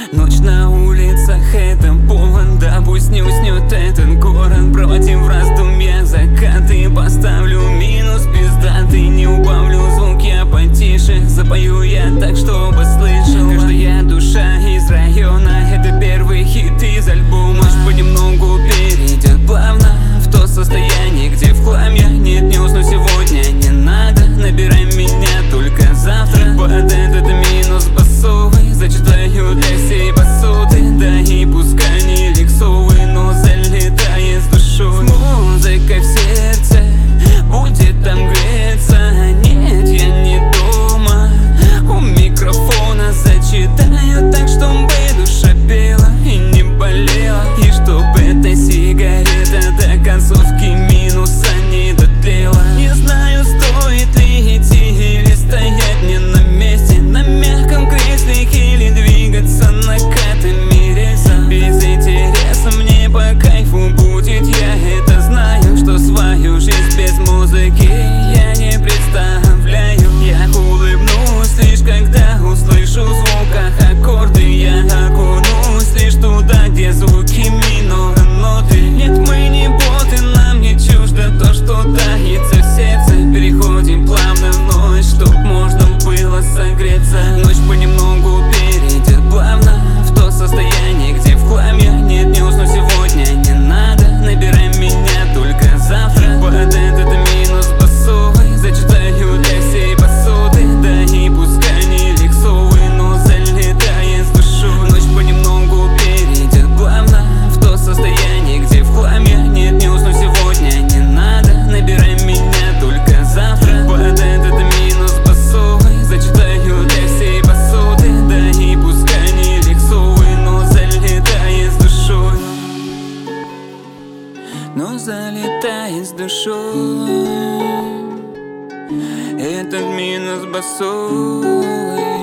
Ночь на улицах — это повод, да пусть не уснет этот город. Проводим в раздумьях закаты, поставлю минус пиздатый. Не убавлю звук, я потише запою я так, чтобы слышал каждая душа из района. Это первый хит из альбома. Ночь понемногу перейдет плавно в то состояние, где в хламе. Нет, не усну сегодня, не надо. Набирай меня только завтра. Под этот минус басовый зачитаю для всей посуды. Да и пускай не ликсовый, но залетает с душой. Музыка в сердце будет там греться. Нет, я не дома, у микрофона зачитаю так, чтобы душа пела и не болела. И чтоб эта сигарета до концовки минуса не дотлела. Не знаю, стоит ли идти или стоять мне на месте, на мягком кресле или двигаться накатами рельса. Без интереса мне по кайфу будет, я это знаю, что свою жизнь без музыки я не представляю. Я улыбнусь лишь когда услышу в звуках аккорды. Я окунусь лишь туда, где звуки минора ноты. Нет, мы не боты, нам не чуждо то, что таится в сердце. Переходим плавно в ночь, чтоб можно было согреться. Ночь понемногу перейдет плавно в то состояние, где в хламе. Нет, не усну сегодня, не надо. Набирай меня только завтра. Под этот минус басовый зачитаю для всей посуды. Да и пускай не ликсовый, но залетает с душой. Ночь понемногу перейдет плавно в то состояние, где в хламе. Нет, не усну сегодня, не надо. Набирай меня только завтра. Под этот минус басовый зачитаю для всей посуды. Да и пускай не ликсовый, но залетает с душой. Но залетает с душой этот минус басовый.